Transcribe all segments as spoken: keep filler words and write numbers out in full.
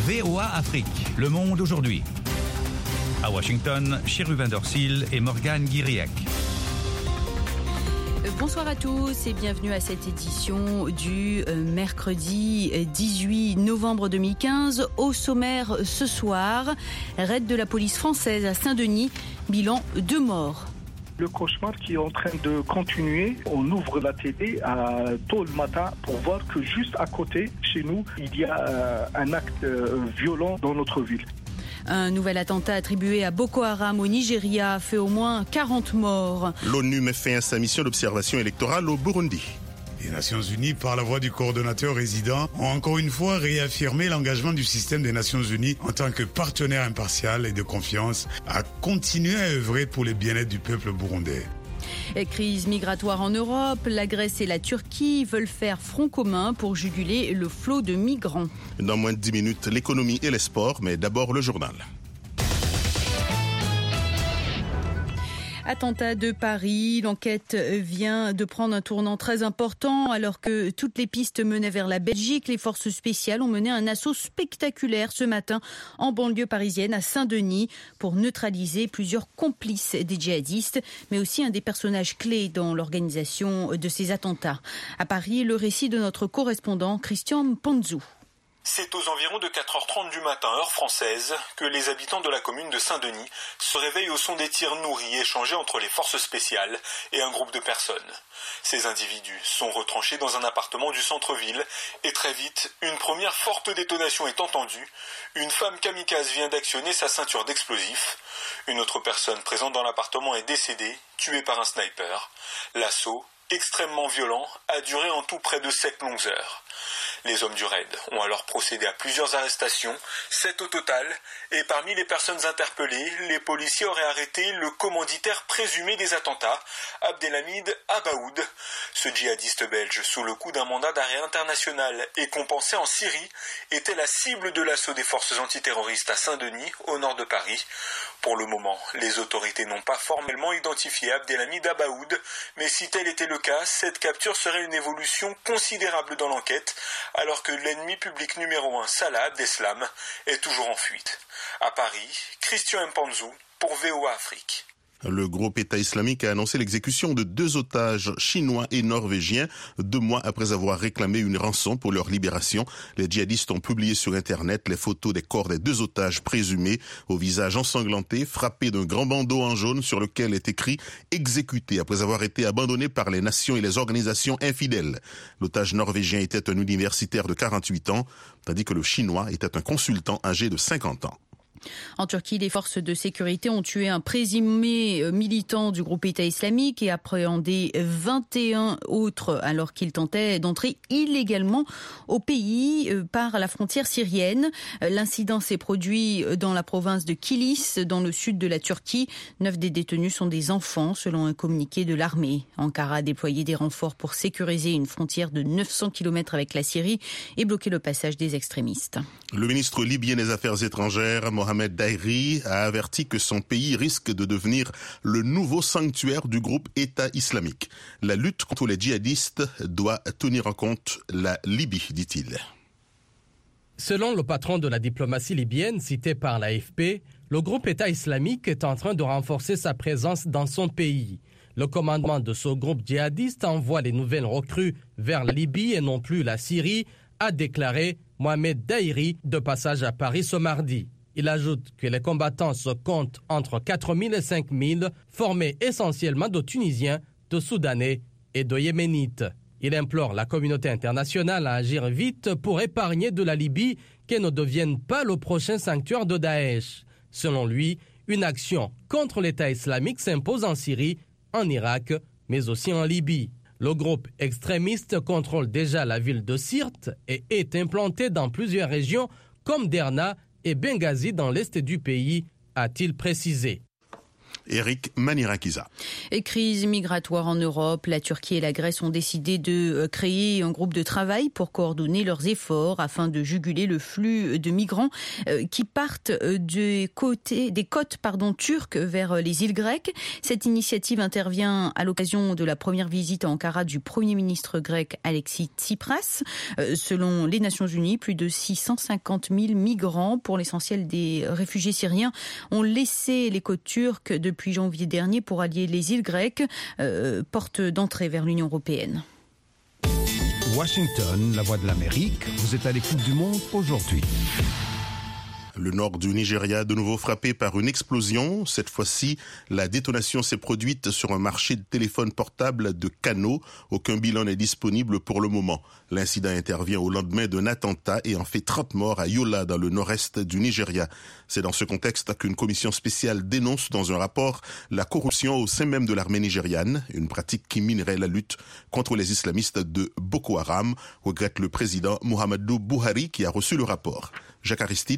V O A Afrique, le monde aujourd'hui. À Washington, Chérubin Dorsil et Morgane Guiriec. Bonsoir à tous et bienvenue à cette édition du mercredi dix-huit novembre deux mille quinze. Au sommaire ce soir, raid de la police française à Saint-Denis, bilan deux morts. Le cauchemar qui est en train de continuer, on ouvre la télé à tôt le matin pour voir que juste à côté, chez nous, il y a un acte violent dans notre ville. Un nouvel attentat attribué à Boko Haram au Nigeria fait au moins quarante morts. L'ONU met fin à sa mission d'observation électorale au Burundi. Les Nations Unies, par la voix du coordonnateur résident, ont encore une fois réaffirmé l'engagement du système des Nations Unies en tant que partenaire impartial et de confiance à continuer à œuvrer pour le bien-être du peuple burundais. Crise migratoire en Europe, la Grèce et la Turquie veulent faire front commun pour juguler le flot de migrants. Dans moins de dix minutes, l'économie et les sports, mais d'abord le journal. Attentat de Paris, l'enquête vient de prendre un tournant très important alors que toutes les pistes menaient vers la Belgique. Les forces spéciales ont mené un assaut spectaculaire ce matin en banlieue parisienne à Saint-Denis pour neutraliser plusieurs complices des djihadistes, mais aussi un des personnages clés dans l'organisation de ces attentats. À Paris, le récit de notre correspondant Christian Mpanzou. C'est aux environs de quatre heures trente du matin, heure française, que les habitants de la commune de Saint-Denis se réveillent au son des tirs nourris échangés entre les forces spéciales et un groupe de personnes. Ces individus sont retranchés dans un appartement du centre-ville et très vite, une première forte détonation est entendue. Une femme kamikaze vient d'actionner sa ceinture d'explosifs. Une autre personne présente dans l'appartement est décédée, tuée par un sniper. L'assaut, extrêmement violent, a duré en tout près de sept longues heures. Les hommes du raid ont alors procédé à plusieurs arrestations, sept au total, et parmi les personnes interpellées, les policiers auraient arrêté le commanditaire présumé des attentats, Abdelhamid Abaoud. Ce djihadiste belge, sous le coup d'un mandat d'arrêt international et compensé en Syrie, était la cible de l'assaut des forces antiterroristes à Saint-Denis, au nord de Paris. Pour le moment, les autorités n'ont pas formellement identifié Abdelhamid Abaoud, mais si tel était le cas, cette capture serait une évolution considérable dans l'enquête, alors que l'ennemi public numéro un, Salah Abdeslam, est toujours en fuite. À Paris, Christian Mpanzou pour V O A Afrique. Le groupe État islamique a annoncé l'exécution de deux otages chinois et norvégiens, deux mois après avoir réclamé une rançon pour leur libération. Les djihadistes ont publié sur Internet les photos des corps des deux otages présumés, au visage ensanglanté, frappés d'un grand bandeau en jaune sur lequel est écrit « Exécuté » après avoir été abandonné par les nations et les organisations infidèles. L'otage norvégien était un universitaire de quarante-huit ans, tandis que le chinois était un consultant âgé de cinquante ans. En Turquie, les forces de sécurité ont tué un présumé militant du groupe État islamique et appréhendé vingt et un autres alors qu'ils tentaient d'entrer illégalement au pays par la frontière syrienne. L'incident s'est produit dans la province de Kilis, dans le sud de la Turquie. Neuf des détenus sont des enfants, selon un communiqué de l'armée. Ankara a déployé des renforts pour sécuriser une frontière de neuf cents kilomètres avec la Syrie et bloquer le passage des extrémistes. Le ministre libyen des Affaires étrangères, Mohamed Dahiri, a averti que son pays risque de devenir le nouveau sanctuaire du groupe État islamique. La lutte contre les djihadistes doit tenir en compte la Libye, dit-il. Selon le patron de la diplomatie libyenne cité par l'A F P, le groupe État islamique est en train de renforcer sa présence dans son pays. Le commandement de ce groupe djihadiste envoie les nouvelles recrues vers la Libye et non plus la Syrie, a déclaré Mohamed Dahiri de passage à Paris ce mardi. Il ajoute que les combattants se comptent entre quatre mille et cinq mille, formés essentiellement de Tunisiens, de Soudanais et de Yéménites. Il implore la communauté internationale à agir vite pour épargner de la Libye qu'elle ne devienne pas le prochain sanctuaire de Daesh. Selon lui, une action contre l'État islamique s'impose en Syrie, en Irak, mais aussi en Libye. Le groupe extrémiste contrôle déjà la ville de Sirte et est implanté dans plusieurs régions comme Derna et Benghazi dans l'est du pays, a-t-il précisé. Eric Manirakiza. Et crise migratoire en Europe, la Turquie et la Grèce ont décidé de créer un groupe de travail pour coordonner leurs efforts afin de juguler le flux de migrants qui partent des, côtés, des côtes pardon, turques vers les îles grecques. Cette initiative intervient à l'occasion de la première visite à Ankara du Premier ministre grec Alexis Tsipras. Selon les Nations Unies, plus de six cent cinquante mille migrants, pour l'essentiel des réfugiés syriens, ont laissé les côtes turques de depuis janvier dernier pour allier les îles grecques, euh, porte d'entrée vers l'Union européenne. Washington, la voix de l'Amérique, vous êtes à l'écoute du monde aujourd'hui. Le nord du Nigeria, de nouveau frappé par une explosion. Cette fois-ci, la détonation s'est produite sur un marché de téléphones portables de Kano. Aucun bilan n'est disponible pour le moment. L'incident intervient au lendemain d'un attentat et en fait trente morts à Yola, dans le nord-est du Nigeria. C'est dans ce contexte qu'une commission spéciale dénonce dans un rapport la corruption au sein même de l'armée nigériane, une pratique qui minerait la lutte contre les islamistes de Boko Haram, regrette le président Muhammadu Buhari qui a reçu le rapport. Jacques Aristide.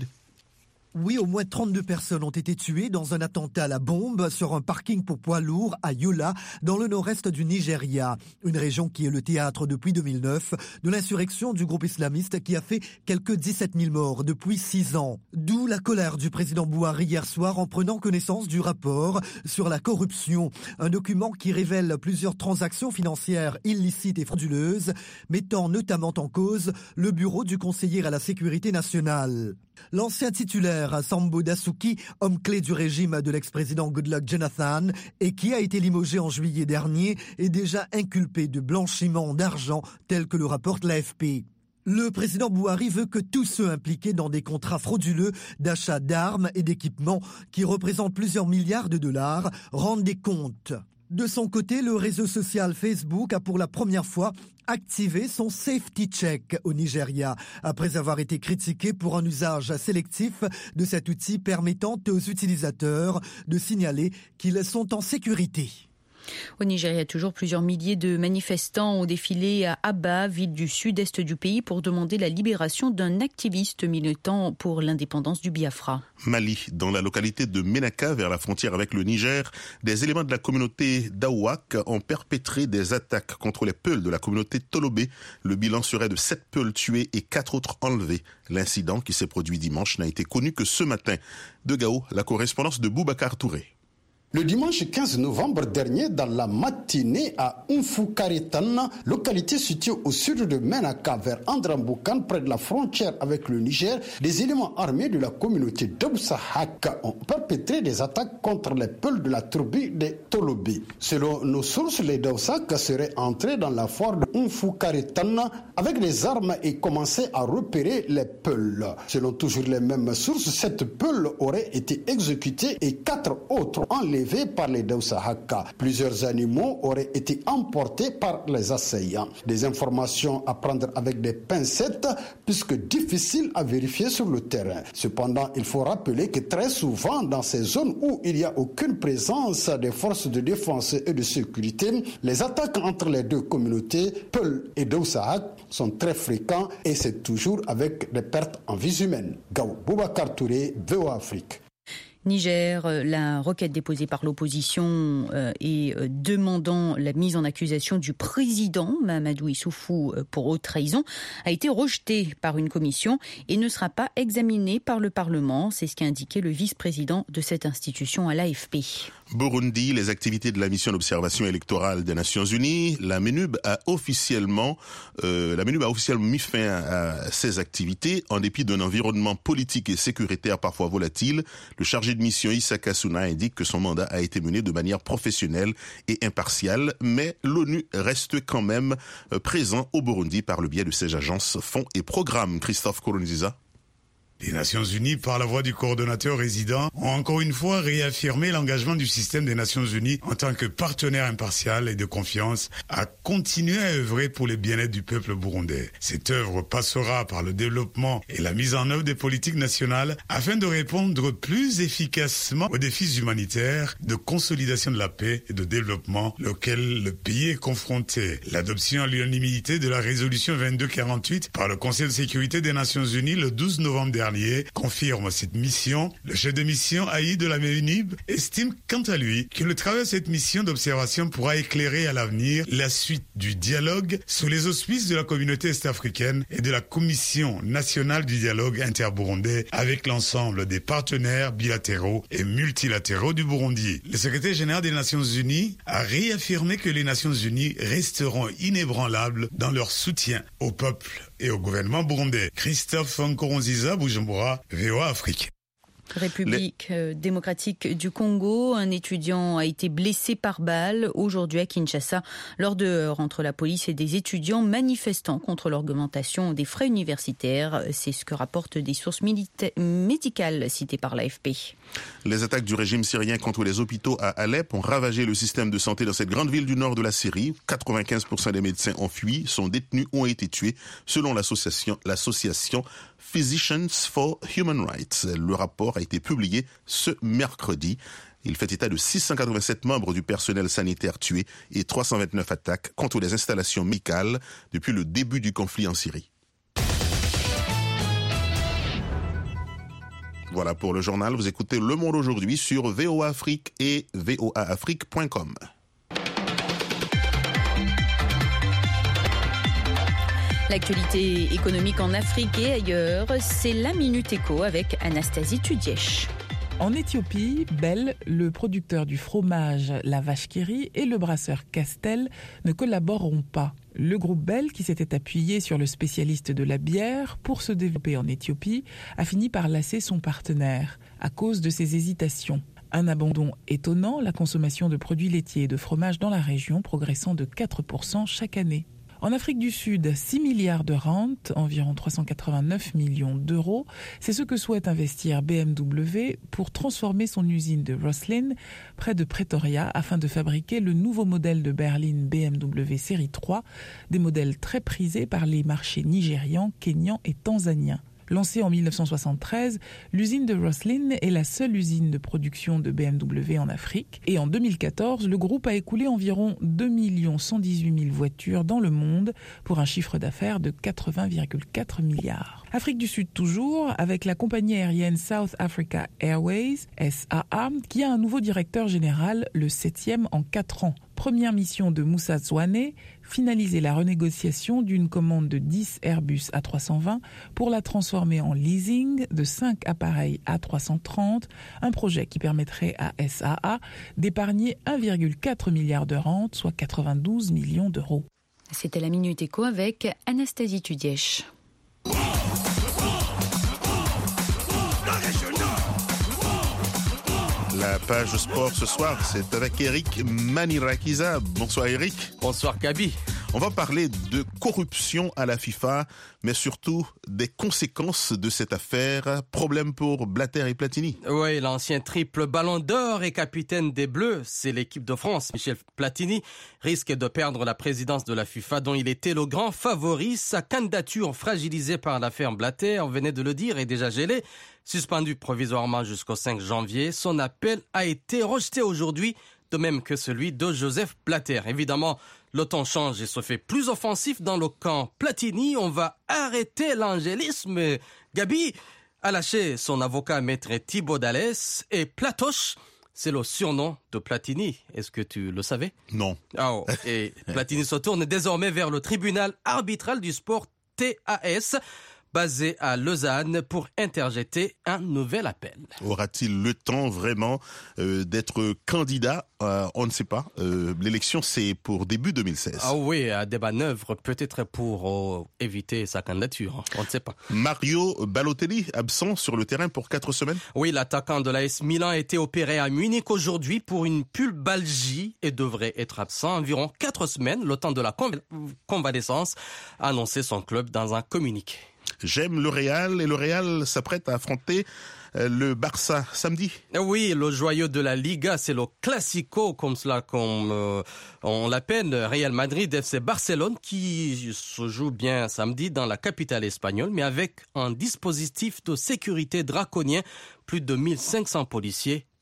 Oui, au moins trente-deux personnes ont été tuées dans un attentat à la bombe sur un parking pour poids lourds à Yola, dans le nord-est du Nigeria. Une région qui est le théâtre depuis deux mille neuf de l'insurrection du groupe islamiste qui a fait quelques dix-sept mille morts depuis six ans. D'où la colère du président Buhari hier soir en prenant connaissance du rapport sur la corruption. Un document qui révèle plusieurs transactions financières illicites et frauduleuses, mettant notamment en cause le bureau du conseiller à la sécurité nationale. L'ancien titulaire Sambo Dasuki, homme clé du régime de l'ex-président Goodluck Jonathan et qui a été limogé en juillet dernier, est déjà inculpé de blanchiment d'argent tel que le rapporte l'A F P. Le président Buhari veut que tous ceux impliqués dans des contrats frauduleux d'achat d'armes et d'équipements qui représentent plusieurs milliards de dollars rendent des comptes. De son côté, le réseau social Facebook a pour la première fois activé son Safety Check au Nigeria, après avoir été critiqué pour un usage sélectif de cet outil permettant aux utilisateurs de signaler qu'ils sont en sécurité. Au Nigeria, toujours plusieurs milliers de manifestants ont défilé à Aba, ville du sud-est du pays, pour demander la libération d'un activiste militant pour l'indépendance du Biafra. Mali, dans la localité de Menaka, vers la frontière avec le Niger, des éléments de la communauté d'Awak ont perpétré des attaques contre les Peuls de la communauté Tolobé. Le bilan serait de sept Peuls tués et quatre autres enlevés. L'incident, qui s'est produit dimanche, n'a été connu que ce matin. De Gao, la correspondance de Boubacar Touré. Le dimanche quinze novembre dernier, dans la matinée à Unfukaretan, localité située au sud de Menaka, vers Andramboukan, près de la frontière avec le Niger, des éléments armés de la communauté d'Obsahak ont perpétré des attaques contre les Peuls de la tribu des Tolobé. Selon nos sources, les Daousak seraient entrés dans la foire de Unfukaretan avec des armes et commençaient à repérer les Peuls. Selon toujours les mêmes sources, sept Peuls auraient été exécutés et quatre autres enlevés par les Daoussahaka. Plusieurs animaux auraient été emportés par les assaillants. Des informations à prendre avec des pincettes puisque difficiles à vérifier sur le terrain. Cependant, il faut rappeler que très souvent dans ces zones où il n'y a aucune présence des forces de défense et de sécurité, les attaques entre les deux communautés, Peul et Daoussahak, sont très fréquents et c'est toujours avec des pertes en vies humaines. Gao Boubacar Touré, V O A Afrique. Niger, la requête déposée par l'opposition euh, et euh, demandant la mise en accusation du président Mahamadou Issoufou euh, pour haute trahison a été rejetée par une commission et ne sera pas examinée par le Parlement. C'est ce qu'a indiqué le vice-président de cette institution à l'A F P. Burundi, les activités de la mission d'observation électorale des Nations Unies, la MINUB a officiellement, euh, la MINUB a officiellement mis fin à, à ces activités en dépit d'un environnement politique et sécuritaire parfois volatile. Le chargé de mission Issa Kassouna indique que son mandat a été mené de manière professionnelle et impartiale, mais l'ONU reste quand même présent au Burundi par le biais de ses agences, fonds et programmes. Christophe Koronziza. Les Nations Unies, par la voix du coordonnateur résident, ont encore une fois réaffirmé l'engagement du système des Nations Unies en tant que partenaire impartial et de confiance à continuer à œuvrer pour le bien-être du peuple burundais. Cette œuvre passera par le développement et la mise en œuvre des politiques nationales afin de répondre plus efficacement aux défis humanitaires, de consolidation de la paix et de développement auxquels le pays est confronté. L'adoption à l'unanimité de la résolution vingt-deux quarante-huit par le Conseil de sécurité des Nations Unies le douze novembre dernier dernier confirme cette mission. Le chef de mission Aïd de la Méunib estime quant à lui que le travail de cette mission d'observation pourra éclairer à l'avenir la suite du dialogue sous les auspices de la communauté est-africaine et de la Commission nationale du dialogue interburundais avec l'ensemble des partenaires bilatéraux et multilatéraux du Burundi. Le secrétaire général des Nations Unies a réaffirmé que les Nations Unies resteront inébranlables dans leur soutien au peuple et au gouvernement burundais. Christophe Nkurunziza, Bujumbura, V O A Afrique. République Les... démocratique du Congo, un étudiant a été blessé par balle aujourd'hui à Kinshasa lors de heurts entre la police et des étudiants manifestant contre l'augmentation des frais universitaires. C'est ce que rapportent des sources milita- médicales citées par l'A F P. Les attaques du régime syrien contre les hôpitaux à Alep ont ravagé le système de santé dans cette grande ville du nord de la Syrie. quatre-vingt-quinze pour cent des médecins ont fui, sont détenus, ont été tués, selon l'association, l'association Physicians for Human Rights. Le rapport a été publié ce mercredi. Il fait état de six cent quatre-vingt-sept membres du personnel sanitaire tués et trois cent vingt-neuf attaques contre les installations médicales depuis le début du conflit en Syrie. Voilà pour le journal. Vous écoutez Le Monde aujourd'hui sur V O A Afrique et V O A Afrique point com. L'actualité économique en Afrique et ailleurs, c'est la Minute Éco avec Anastasie Tudièche. En Éthiopie, Bell, le producteur du fromage La Vache qui rit, et le brasseur Castel ne collaboreront pas. Le groupe Bell, qui s'était appuyé sur le spécialiste de la bière pour se développer en Éthiopie, a fini par lasser son partenaire à cause de ses hésitations. Un abandon étonnant, la consommation de produits laitiers et de fromage dans la région progressant de quatre pour cent chaque année. En Afrique du Sud, six milliards de rentes, environ trois cent quatre-vingt-neuf millions d'euros, c'est ce que souhaite investir B M W pour transformer son usine de Rosslyn, près de Pretoria, afin de fabriquer le nouveau modèle de berline B M W série trois, des modèles très prisés par les marchés nigérians, kenyans et tanzaniens. Lancée en mille neuf cent soixante-treize, l'usine de Rosslyn est la seule usine de production de B M W en Afrique. Et en deux mille quatorze, le groupe a écoulé environ deux millions cent dix-huit mille voitures dans le monde pour un chiffre d'affaires de quatre-vingts virgule quatre milliards. Afrique du Sud toujours, avec la compagnie aérienne South Africa Airways, S A A, qui a un nouveau directeur général, le septième en quatre ans. Première mission de Moussa Zwane, finaliser la renégociation d'une commande de dix Airbus A trois cent vingt pour la transformer en leasing de cinq appareils A trois cent trente, un projet qui permettrait à S A A d'épargner un virgule quatre milliard de rentes, soit quatre-vingt-douze millions d'euros. C'était la Minute Éco avec Anastasie Tudièche. La page sport ce soir, c'est avec Eric Manirakiza. Bonsoir Eric. Bonsoir Gabi. On va parler de corruption à la FIFA, mais surtout des conséquences de cette affaire. Problème pour Blatter et Platini. Oui, l'ancien triple ballon d'or et capitaine des Bleus, c'est l'équipe de France. Michel Platini risque de perdre la présidence de la FIFA dont il était le grand favori. Sa candidature fragilisée par l'affaire Blatter, on venait de le dire, est déjà gelée. Suspendu provisoirement jusqu'au cinq janvier, son appel a été rejeté aujourd'hui, de même que celui de Joseph Blatter. Évidemment, le temps change et se fait plus offensif dans le camp Platini. On va arrêter l'angélisme. Gabi a lâché son avocat maître Thibaut Dallès et Platoche, c'est le surnom de Platini. Est-ce que tu le savais? Non. Oh, et Platini se tourne désormais vers le tribunal arbitral du sport T A S, basé à Lausanne, pour interjeter un nouvel appel. Aura-t-il le temps vraiment euh, d'être candidat? euh, On ne sait pas. Euh, l'élection, c'est pour début deux mille seize. Ah oui, à des manœuvres, peut-être pour euh, éviter sa candidature. On ne sait pas. Mario Balotelli, absent sur le terrain pour quatre semaines? Oui, l'attaquant de l'A S Milan a été opéré à Munich aujourd'hui pour une pubalgie et devrait être absent environ quatre semaines, le temps de la conv- convalescence, a annoncé son club dans un communiqué. J'aime le Real et le Real s'apprête à affronter le Barça samedi. Oui, le joyau de la Liga, c'est le Classico, comme cela comme euh, on l'appelle, Real Madrid F C Barcelone, qui se joue bien samedi dans la capitale espagnole, mais avec un dispositif de sécurité draconien, plus de mille cinq cents policiers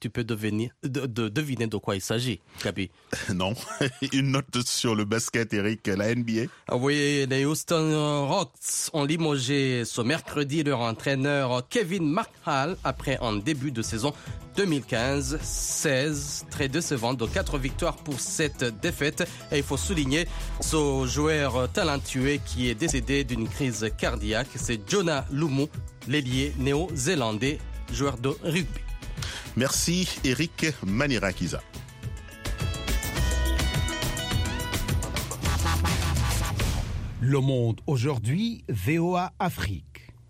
Tu peux deviner, de, de, deviner de quoi il s'agit, Gabi? Non. Une note sur le basket, Eric, la N B A. Oui, les Houston Rockets ont limogé ce mercredi leur entraîneur Kevin McHale après un début de saison deux mille quinze seize, très décevant de quatre victoires pour cette défaite. Et il faut souligner ce joueur talentueux qui est décédé d'une crise cardiaque. C'est Jonah Lomu, l'ailier néo-zélandais, joueur de rugby. Merci Eric Manirakiza. Le Monde aujourd'hui, V O A Afrique.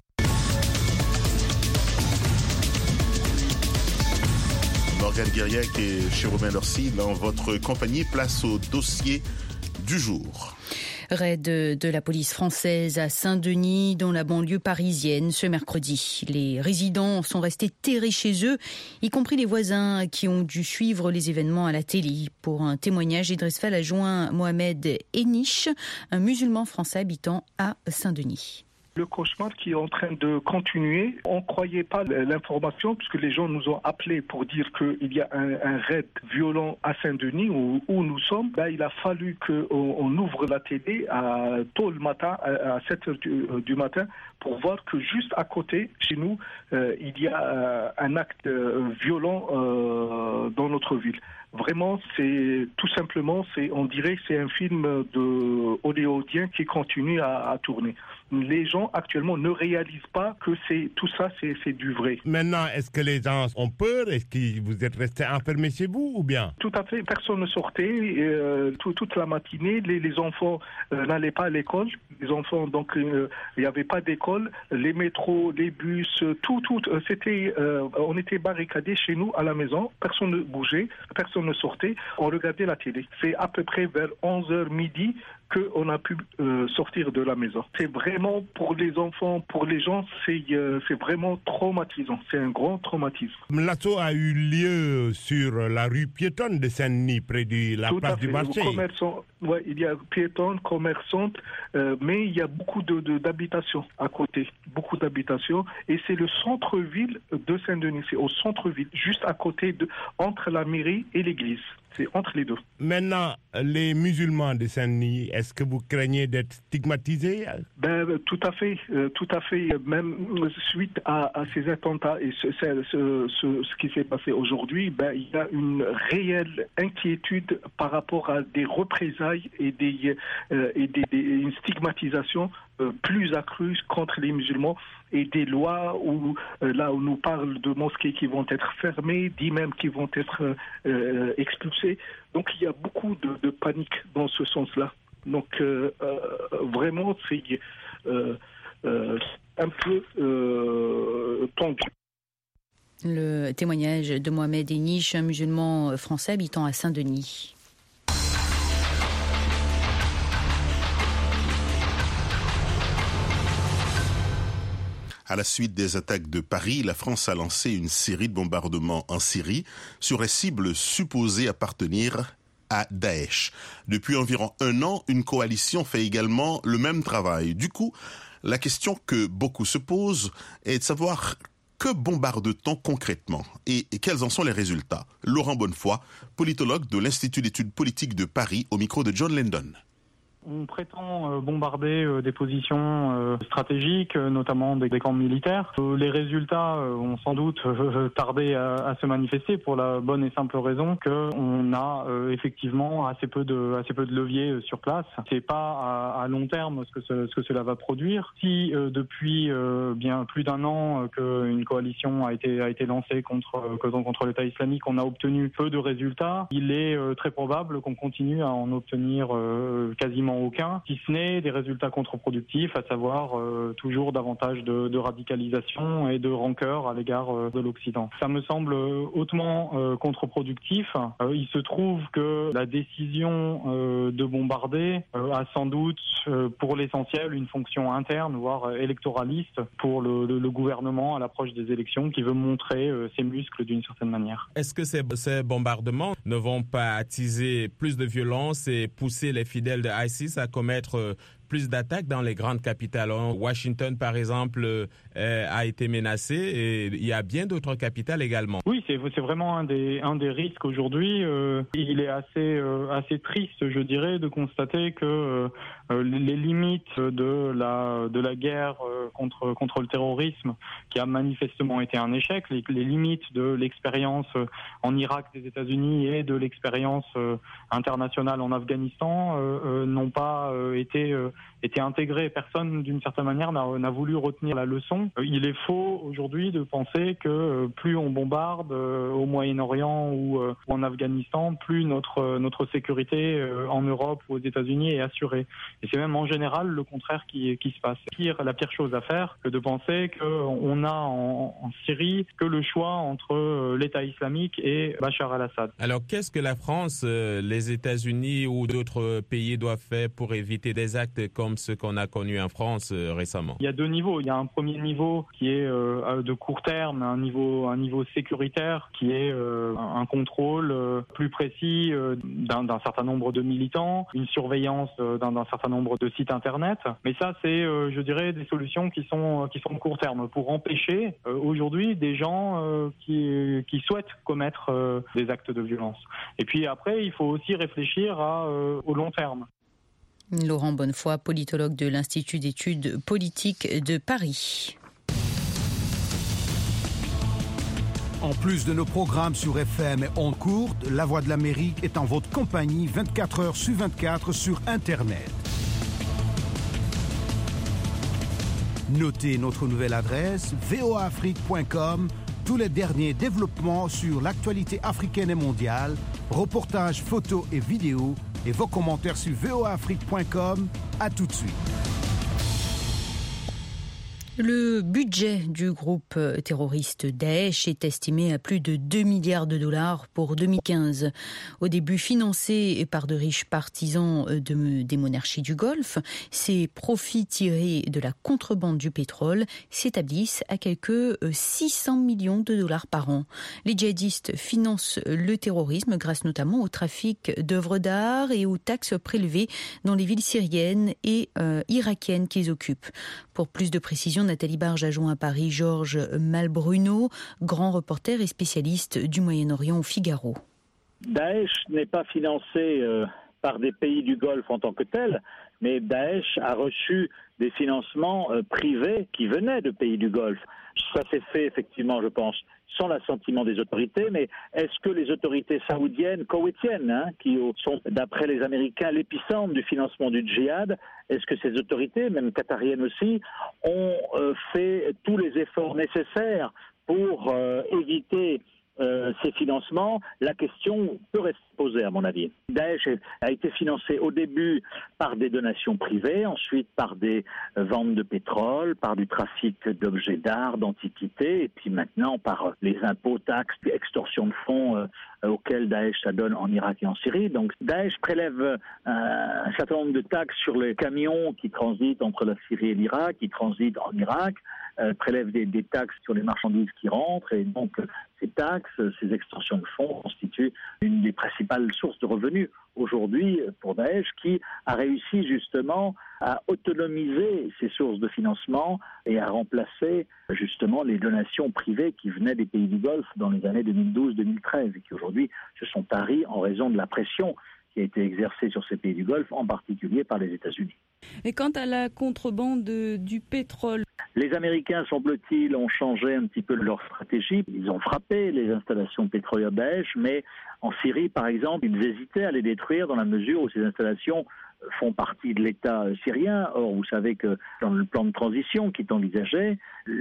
Morgane Guiriac et Chérubin Dorcy, dans votre compagnie, place au dossier du jour. Raid de la police française à Saint-Denis, dans la banlieue parisienne, ce mercredi. Les résidents sont restés terrés chez eux, y compris les voisins qui ont dû suivre les événements à la télé. Pour un témoignage, Idriss Fall a joint Mohamed Eniche, un musulman français habitant à Saint-Denis. Le cauchemar qui est en train de continuer, on ne croyait pas l'information puisque les gens nous ont appelés pour dire qu'il y a un, un raid violent à Saint-Denis où, où nous sommes. Ben, il a fallu qu'on on ouvre la télé à tôt le matin, à sept heures du, du matin, pour voir que juste à côté, chez nous, euh, il y a euh, un acte euh, violent euh, dans notre ville. Vraiment, c'est tout simplement, c'est, on dirait que c'est un film de hollywoodien qui continue à, à tourner. Les gens actuellement ne réalisent pas que c'est tout ça, c'est, c'est du vrai. Maintenant, est-ce que les gens ont peur? Est-ce que vous êtes restés enfermés chez vous ou bien? Tout à fait. Personne ne sortait euh, tout, toute la matinée. Les, les enfants euh, n'allaient pas à l'école. Les enfants, donc, il euh, n'y avait pas d'école. Les métros, les bus, tout, tout. Euh, c'était, euh, on était barricadés chez nous à la maison. Personne ne bougeait. Personne ne sortait. On regardait la télé. C'est à peu près vers onze heures midi qu'on a pu euh, sortir de la maison. C'est vraiment pour les enfants, pour les gens, c'est, euh, c'est vraiment traumatisant. C'est un grand traumatisme. L'assaut a eu lieu sur la rue piétonne de Saint-Denis, près de la Tout place du marché. Ouais, il y a piétonne, commerçante, euh, mais il y a beaucoup de, de, d'habitations à côté. Beaucoup d'habitations. Et c'est le centre-ville de Saint-Denis. C'est au centre-ville, juste à côté, de, entre la mairie et l'église. C'est entre les deux. Maintenant, les musulmans de Saint-Denis, est-ce que vous craignez d'être stigmatisés? Ben, tout à fait, euh, tout à fait. Même suite à, à ces attentats et ce, ce, ce, ce, ce qui s'est passé aujourd'hui, ben, il y a une réelle inquiétude par rapport à des représailles et, des, euh, et des, des, une stigmatisation euh, plus accrue contre les musulmans et des lois où, euh, là où nous parle de mosquées qui vont être fermées, d'imams qui vont être euh, expulsés. Donc il y a beaucoup de, de panique dans ce sens-là. Donc euh, euh, vraiment c'est euh, euh, un peu euh, tendu. Le témoignage de Mohamed Eniche, un musulman français habitant à Saint-Denis. À la suite des attaques de Paris, la France a lancé une série de bombardements en Syrie sur les cibles supposées appartenir à Daesh. Depuis environ un an, une coalition fait également le même travail. Du coup, la question que beaucoup se posent est de savoir que bombarde-t-on concrètement et quels en sont les résultats? Laurent Bonnefoy, politologue de l'Institut d'études politiques de Paris, au micro de John Lendon. On prétend bombarder des positions stratégiques, notamment des camps militaires. Les résultats ont sans doute tardé à se manifester pour la bonne et simple raison qu'on a effectivement assez peu de assez peu de leviers sur place. C'est pas à long terme ce que ce, ce que cela va produire. Si depuis bien plus d'un an qu'une coalition a été a été lancée contre contre l'État islamique, on a obtenu peu de résultats, il est très probable qu'on continue à en obtenir quasiment aucun, si ce n'est des résultats contre-productifs, à savoir euh, toujours davantage de, de radicalisation et de rancœur à l'égard euh, de l'Occident. Ça me semble hautement euh, contre-productif. Euh, il se trouve que la décision euh, de bombarder euh, a sans doute, euh, pour l'essentiel, une fonction interne, voire électoraliste, pour le, le, le gouvernement à l'approche des élections, qui veut montrer euh, ses muscles d'une certaine manière. Est-ce que ces, ces bombardements ne vont pas attiser plus de violence et pousser les fidèles de ISIS à commettre plus d'attaques dans les grandes capitales? Washington, par exemple, euh, a été menacé et il y a bien d'autres capitales également. Oui, c'est c'est, c'est vraiment un des, un des risques aujourd'hui. Euh, il est assez, euh, assez triste, je dirais, de constater que euh, les limites de la, de la guerre euh, contre, contre le terrorisme, qui a manifestement été un échec, les, les limites de l'expérience en Irak des États-Unis et de l'expérience euh, internationale en Afghanistan euh, euh, n'ont pas euh, été, euh, été intégrées. Personne, d'une certaine manière, n'a, n'a voulu retenir la leçon. Euh, il est faux aujourd'hui de penser que euh, plus on bombarde euh, au Moyen-Orient ou euh, en Afghanistan, plus notre, euh, notre sécurité euh, en Europe ou aux États-Unis est assurée. Et c'est même en général le contraire qui, qui se passe. Pire, la pire chose à faire que de penser qu'on a en, en Syrie que le choix entre euh, l'État islamique et Bachar al-Assad. Alors qu'est-ce que la France, euh, les États-Unis ou d'autres pays doivent faire pour éviter des actes comme ceux qu'on a connus en France euh, récemment? Il y a deux niveaux. Il y a un premier niveau qui est euh, de court terme, un niveau, un niveau sécuritaire qui est euh, un contrôle euh, plus précis euh, d'un, d'un certain nombre de militants, une surveillance euh, d'un, d'un certain nombre de sites internet. Mais ça, c'est, euh, je dirais, des solutions qui sont qui sont de court terme pour empêcher euh, aujourd'hui des gens euh, qui qui souhaitent commettre euh, des actes de violence. Et puis après, il faut aussi réfléchir à euh, au long terme. Laurent Bonnefoy, politologue de l'Institut d'études politiques de Paris. En plus de nos programmes sur F M et ondes courtes, La Voix de l'Amérique est en votre compagnie vingt-quatre heures sur vingt-quatre sur Internet. Notez notre nouvelle adresse v o a afrique point com. Tous les derniers développements sur l'actualité africaine et mondiale, reportages, photos et vidéos, et vos commentaires sur v o a afrique point com. À tout de suite. Le budget du groupe terroriste Daesh est estimé à plus de deux milliards de dollars pour deux mille quinze. Au début financé par de riches partisans de, des monarchies du Golfe, ces profits tirés de la contrebande du pétrole s'établissent à quelques six cents millions de dollars par an. Les djihadistes financent le terrorisme grâce notamment au trafic d'œuvres d'art et aux taxes prélevées dans les villes syriennes et euh, irakiennes qu'ils occupent. Pour plus de précisions, Nathalie Barge, adjoint à Paris, Georges Malbruno, grand reporter et spécialiste du Moyen-Orient au Figaro. Daesh n'est pas financé euh, par des pays du Golfe en tant que tel, mais Daesh a reçu des financements euh, privés qui venaient de pays du Golfe. Ça s'est fait effectivement, je pense, sans l'assentiment des autorités, mais est-ce que les autorités saoudiennes, koweïtiennes, hein, qui sont, d'après les Américains, l'épicentre du financement du djihad, est-ce que ces autorités, même qatariennes aussi, ont euh, fait tous les efforts nécessaires pour euh, éviter Euh, ces financements? La question peut rester posée, à mon avis. Daesh a été financé au début par des donations privées, ensuite par des euh, ventes de pétrole, par du trafic d'objets d'art, d'antiquités, et puis maintenant par les impôts, taxes, extorsions de fonds euh, auxquels Daesh s'adonne en Irak et en Syrie. Donc Daesh prélève euh, un certain nombre de taxes sur les camions qui transitent entre la Syrie et l'Irak, qui transitent en Irak, euh, prélève des, des taxes sur les marchandises qui rentrent, et donc ces taxes, ces extorsions de fonds constituent une des principales sources de revenus aujourd'hui pour Daesh, qui a réussi justement à autonomiser ses sources de financement et à remplacer justement les donations privées qui venaient des pays du Golfe dans les années deux mille douze deux mille treize et qui aujourd'hui se sont taries en raison de la pression qui a été exercée sur ces pays du Golfe, en particulier par les États-Unis. Et quant à la contrebande du pétrole, les Américains, semble-t-il, ont changé un petit peu leur stratégie. Ils ont frappé les installations pétrolières Daesh, mais en Syrie, par exemple, ils hésitaient à les détruire dans la mesure où ces installations font partie de l'État syrien. Or, vous savez que dans le plan de transition qui est envisagé,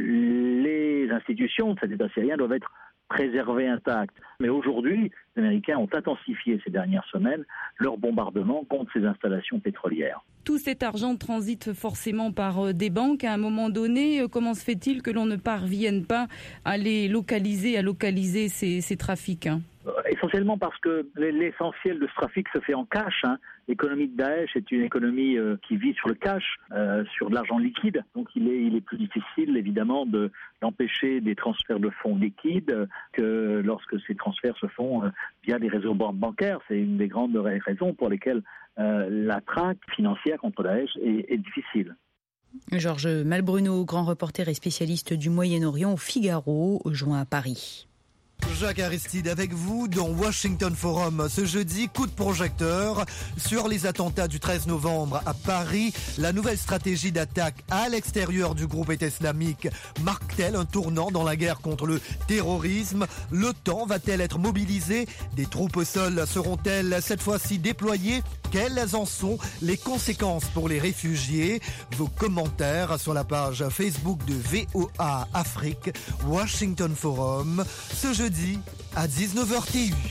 les institutions de cet État syrien doivent être préservées intactes. Mais aujourd'hui, les Américains ont intensifié ces dernières semaines leur bombardement contre ces installations pétrolières. Tout cet argent transite forcément par des banques. À un moment donné, comment se fait-il que l'on ne parvienne pas à les localiser, à localiser ces, ces trafics, hein ? Essentiellement parce que l'essentiel de ce trafic se fait en cash. Hein. L'économie de Daesh est une économie euh, qui vit sur le cash, euh, sur de l'argent liquide. Donc il est, il est plus difficile évidemment de, d'empêcher des transferts de fonds liquides que lorsque ces transferts se font euh, via des réseaux bancaires. C'est une des grandes raisons pour lesquelles euh, la traque financière contre Daesh est, est difficile. Georges Malbruno, grand reporter et spécialiste du Moyen-Orient au Figaro, joint à Paris. Jacques Aristide avec vous dans Washington Forum. Ce jeudi, coup de projecteur sur les attentats du treize novembre à Paris. La nouvelle stratégie d'attaque à l'extérieur du groupe État islamique marque-t-elle un tournant dans la guerre contre le terrorisme? L'OTAN va-t-elle être mobilisée? Des troupes au sol seront-elles cette fois-ci déployées? Quelles en sont les conséquences pour les réfugiés? Vos commentaires sur la page Facebook de V O A Afrique, Washington Forum, ce jeudi à dix-neuf heures T U.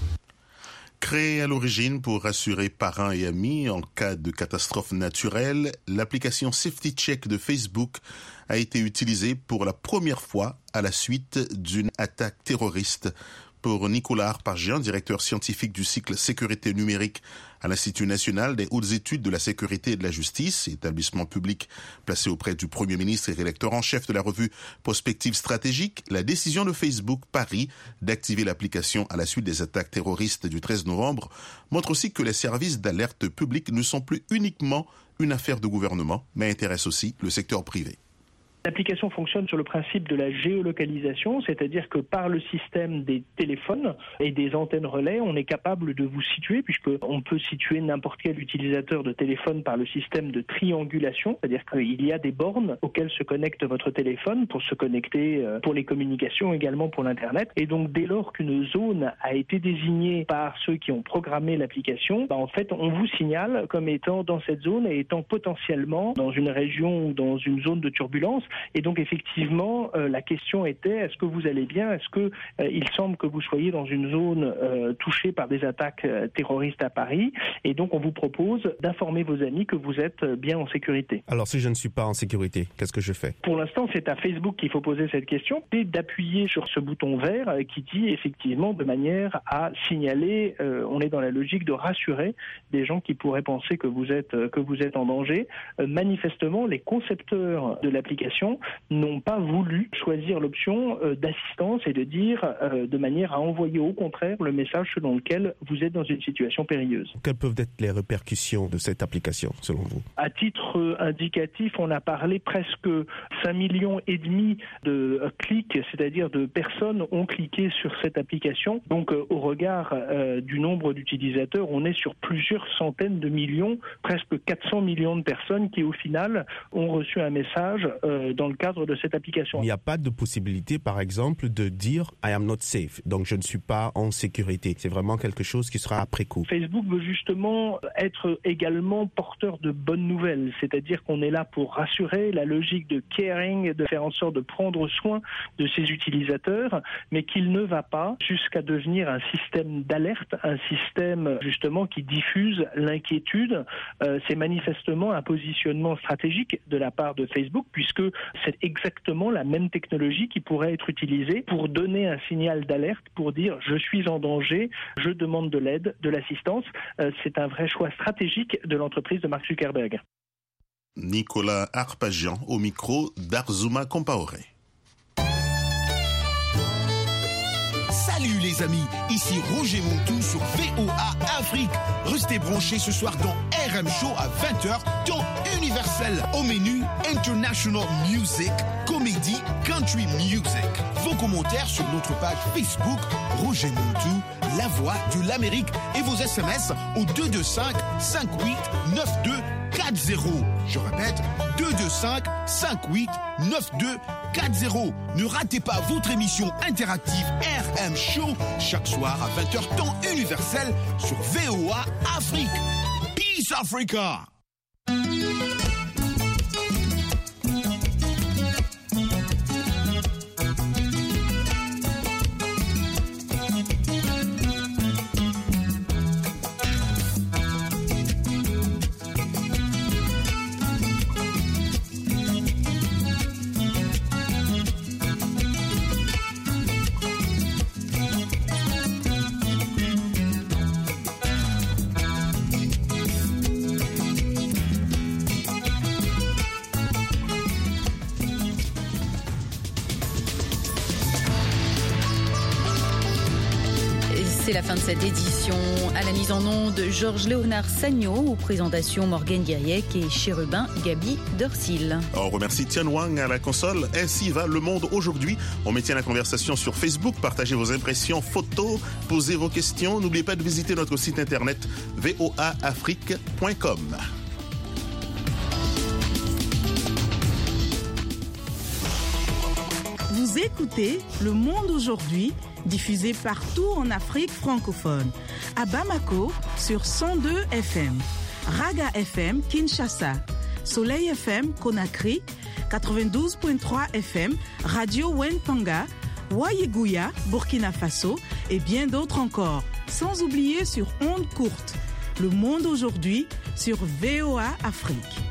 Créée à l'origine pour rassurer parents et amis en cas de catastrophe naturelle, l'application Safety Check de Facebook a été utilisée pour la première fois à la suite d'une attaque terroriste. Pour Nicolas Arpagian, directeur scientifique du cycle sécurité numérique à l'Institut national des hautes études de la sécurité et de la justice, établissement public placé auprès du Premier ministre et rédacteur en chef de la revue Prospective stratégique, la décision de Facebook Paris d'activer l'application à la suite des attaques terroristes du treize novembre montre aussi que les services d'alerte publique ne sont plus uniquement une affaire de gouvernement, mais intéressent aussi le secteur privé. L'application fonctionne sur le principe de la géolocalisation, c'est-à-dire que par le système des téléphones et des antennes relais, on est capable de vous situer, puisqu'on peut situer n'importe quel utilisateur de téléphone par le système de triangulation, c'est-à-dire qu'il y a des bornes auxquelles se connecte votre téléphone pour se connecter pour les communications, également pour l'Internet. Et donc dès lors qu'une zone a été désignée par ceux qui ont programmé l'application, bah en fait on vous signale comme étant dans cette zone et étant potentiellement dans une région ou dans une zone de turbulence. Et donc effectivement, euh, la question était, est-ce que vous allez bien? Est-ce que euh, il semble que vous soyez dans une zone euh, touchée par des attaques euh, terroristes à Paris? Et donc on vous propose d'informer vos amis que vous êtes bien en sécurité. Alors si je ne suis pas en sécurité, qu'est-ce que je fais? Pour l'instant, c'est à Facebook qu'il faut poser cette question et d'appuyer sur ce bouton vert euh, qui dit effectivement de manière à signaler, euh, on est dans la logique de rassurer des gens qui pourraient penser que vous êtes, euh, que vous êtes en danger. Euh, manifestement, les concepteurs de l'application n'ont pas voulu choisir l'option euh, d'assistance et de dire euh, de manière à envoyer au contraire le message selon lequel vous êtes dans une situation périlleuse. Quelles peuvent être les répercussions de cette application selon vous? À titre euh, indicatif, on a parlé presque cinq millions et demi de euh, clics, c'est-à-dire de personnes ont cliqué sur cette application. Donc euh, au regard euh, du nombre d'utilisateurs, on est sur plusieurs centaines de millions, presque quatre cents millions de personnes qui au final ont reçu un message euh, dans le cadre de cette application. Il n'y a pas de possibilité, par exemple, de dire « I am not safe », donc je ne suis pas en sécurité. C'est vraiment quelque chose qui sera après coup. Facebook veut justement être également porteur de bonnes nouvelles, c'est-à-dire qu'on est là pour rassurer, la logique de caring, de faire en sorte de prendre soin de ses utilisateurs, mais qu'il ne va pas jusqu'à devenir un système d'alerte, un système justement qui diffuse l'inquiétude. Euh, c'est manifestement un positionnement stratégique de la part de Facebook, puisque c'est exactement la même technologie qui pourrait être utilisée pour donner un signal d'alerte, pour dire je suis en danger, je demande de l'aide, de l'assistance. Euh, c'est un vrai choix stratégique de l'entreprise de Mark Zuckerberg. Nicolas Arpagian au micro d'Arzuma Compaoré. Salut les amis, ici Roger Montou sur V O A Afrique. Restez branchés ce soir dans R M Show à vingt heures, temps universel. Au menu, International Music, comédie, country music. Vos commentaires sur notre page Facebook, Roger Montou, la voix de l'Amérique. Et vos S M S au deux deux cinq, cinq huit neuf deux quatre zéro. Je répète, deux deux cinq, cinq huit neuf deux quatre zéro. Ne ratez pas votre émission interactive R M Show chaque soir à vingt heures temps universel sur V O A Afrique. Peace Africa! C'est la fin de cette édition. À la mise en onde, Georges-Léonard Sagno, aux présentations Morgane Guiriec et Chérubin Gabi Dorsil. On remercie Tian Wang à la console. Ainsi va le monde aujourd'hui. On maintient la conversation sur Facebook. Partagez vos impressions, photos, posez vos questions. N'oubliez pas de visiter notre site internet v o a afrique point com. Vous écoutez Le Monde aujourd'hui, diffusé partout en Afrique francophone. À Bamako, sur cent deux F M. Raga F M, Kinshasa. Soleil F M, Conakry. quatre-vingt-douze virgule trois F M, Radio Wenpanga. Wayeguya, Burkina Faso. Et bien d'autres encore. Sans oublier sur ondes courtes. Le Monde aujourd'hui, sur V O A Afrique.